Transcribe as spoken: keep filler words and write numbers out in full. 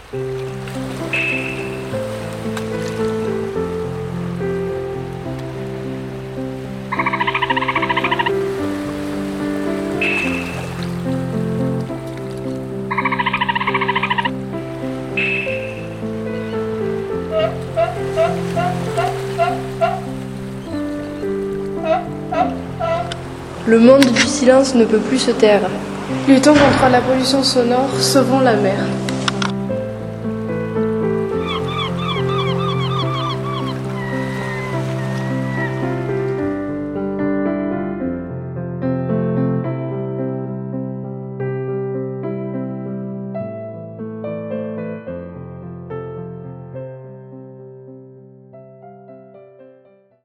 Le monde du silence ne peut plus se taire. Luttons contre la pollution sonore, sauvons la mer.